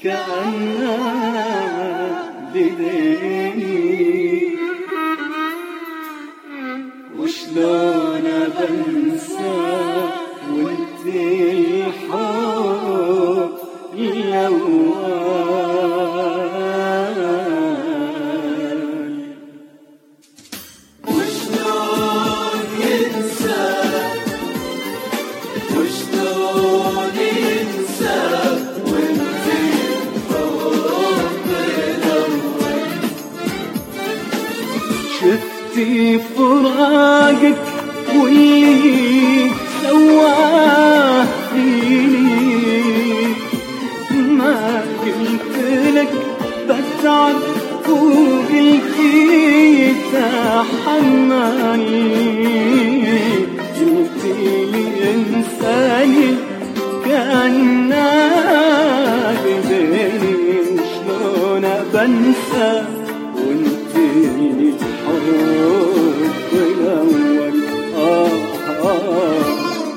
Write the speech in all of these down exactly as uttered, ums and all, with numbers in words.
كأنها بديني، وشلون بنسى وانت الحب الأول. وشلون ينسى وشلون ينسى وانت الحب الأول. شفتي فراقك واللي سواه فيني، ما قلت لك بتعب وقلتي تحملي، قلتي لي انساني كأنها بديني، شلون بنسى وانتي الحب الأول. آه آه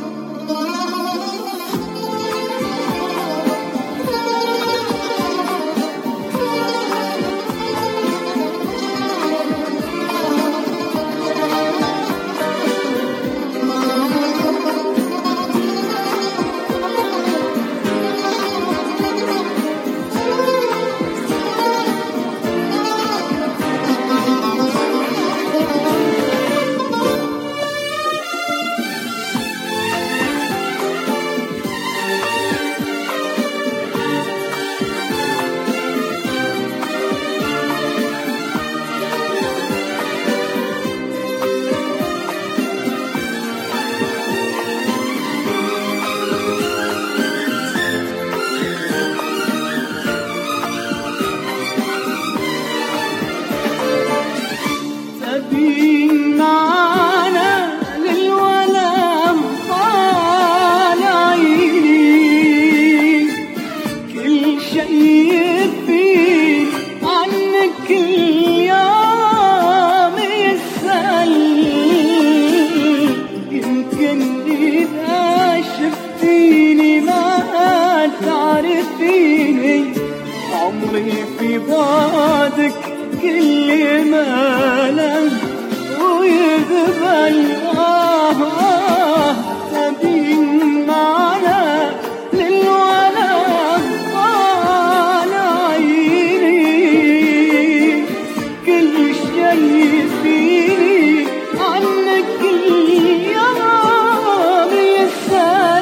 معانا للولم طالعين، كل شيء يبين عنك اليوم يسأل، يمكن إذا شفتيني ما تعرفيني، عمري في بعدك كل ماله ويذبل. آه آه تبين معنا للولد طالعيني، كل شيء فيني عنك اليوم يسأل،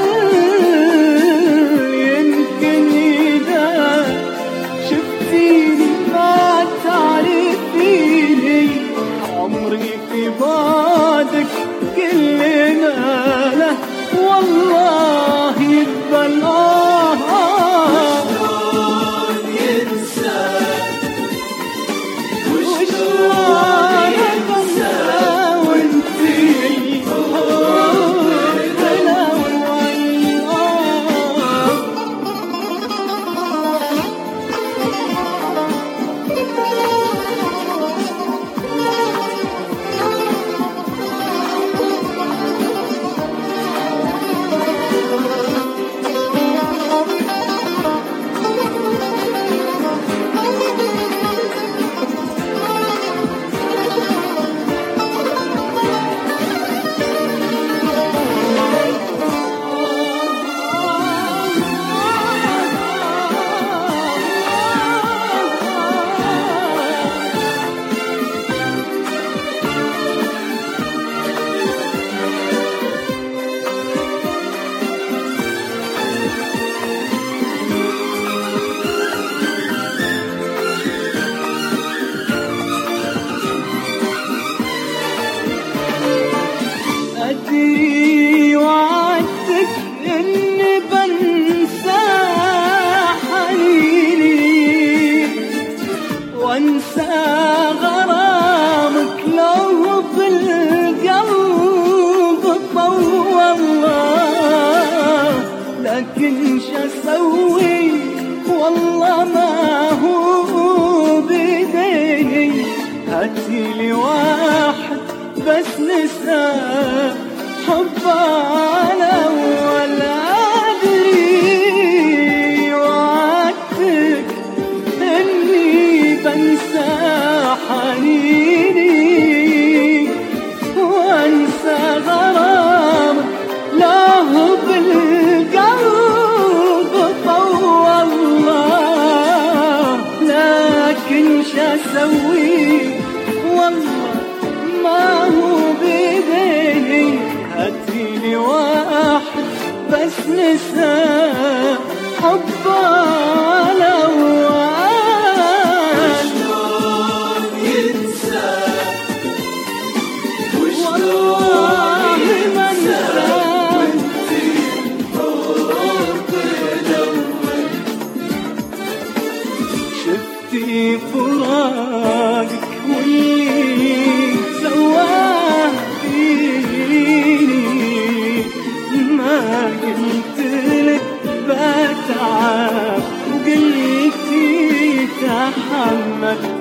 يمكن إذا شفتيني ما تعرفيني، عمري في بعدك كل ماله والله يقبل. آه وشلون ينسى وشلون ينسى وانتي الحب الأول. أدري وعدتك إني بنسى حنيني وانسى غرامك لو بالقلب طول، لكن شسوي والله ما هو بيديني، هاتيلي واحد بس نسى حبانا ولا أدري وعدتك محمد